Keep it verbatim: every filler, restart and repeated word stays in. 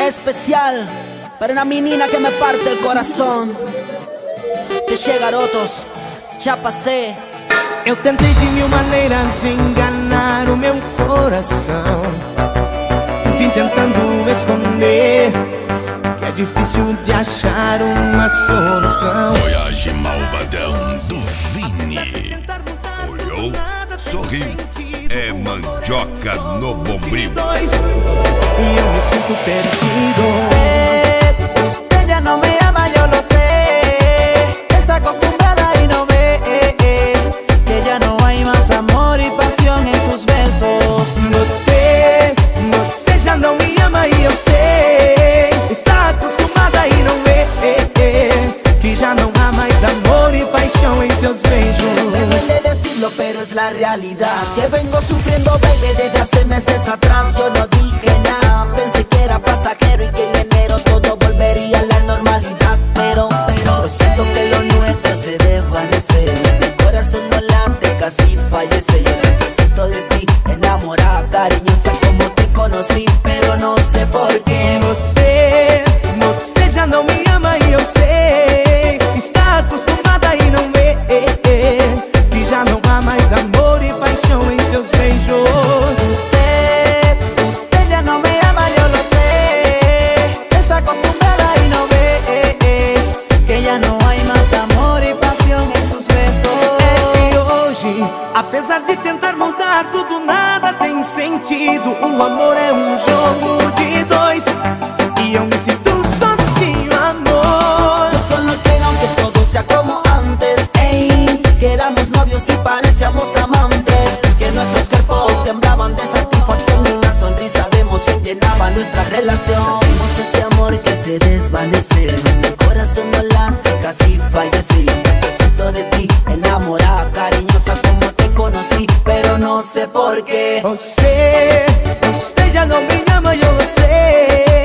especial para una menina que me parte el corazón. Deixa garotos, já passei. Eu tentei de mil maneiras enganar o meu coração, vim tentando esconder que é difícil de achar uma solução. Voyage Malvadão do Vini. Olhou, sorriu, é mandioca no bombril. E eu me sinto perdido. Usted, usted ya no me ama, yo lo sé. Está acostumbrada y no ve que ya no hay más amor y pasión en sus besos. Você, você já não me ama e eu sei. Está acostumada e não vê que já não há mais amor e paixão em seus beijos. Me duele decirlo, pero es la realidad. Que vengo sufriendo, baby, desde hace meses atrás. Yo no dije nada, pensé que era pasajero y que en enero todo volvería a la normalidad. Pero, pero, siento que lo nuestro se desvanece. Mi corazón no late, casi fallece. Yo necesito de ti, enamorada, cariñosa como te conocí, pero no sé por qué. Você, você já não me ama e eu sei. Está acostumada e não vê que já não há mais amor e paixão em seus beijos. Usted, usted ya no me ama, yo lo sé. Está acostumbrada y no ve que ya no hay más amor y pasión en sus besos. É que hoje, apesar de tentar mudar tudo, nada tem sentido. O amor é um jogo de dois e eu me sinto sozinho, amor. Yo solo quiero que todo sea como antes, ey, que éramos novios y parecíamos amantes, que nuestros cuerpos temblaban de satisfacción y una sonrisa de emoción llenaba nuestra relación. Sentimos este amor que se desvanece, mi corazón no late, casi fallece. Yo necesito de ti, enamorada, cariñosa como te conocí, pero no sé por qué. Você, você já não me ama, eu sei.